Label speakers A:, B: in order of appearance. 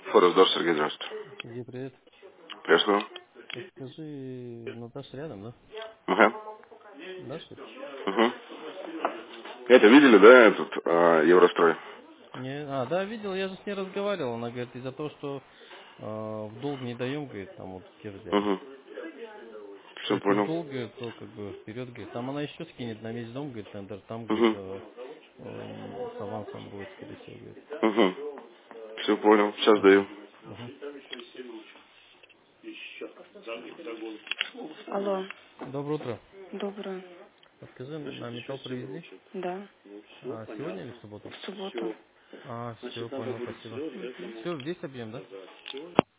A: Форест Дор, Сергей, здравствуйте.
B: Сергей, привет.
A: Приветствую.
B: Скажи, Наташа рядом, да?
A: Ага.
B: Да, что ли?
A: Угу. Это видели, да, этот Еврострой?
B: Не, да, видел, я же с ней разговаривал. Она говорит, из-за того, что в долг не даем, говорит, там вот те взяли.
A: Угу. Все
B: Если в
A: понял.
B: долг, говорит, то как бы вперед, говорит. Там она еще скинет на весь дом, говорит, тендер, там, говорит,
A: Угу.
B: с авансом будет, скорее всего, говорит.
A: Угу. Все понял. Сейчас даю.
B: Угу. Угу.
C: Алло,
B: Доброе утро.
C: доброе.
B: Подскажи, на металл привезли?
C: Да,
B: Сегодня или в субботу?
C: в субботу.
B: Все, понял, спасибо. Все, весь объем, да?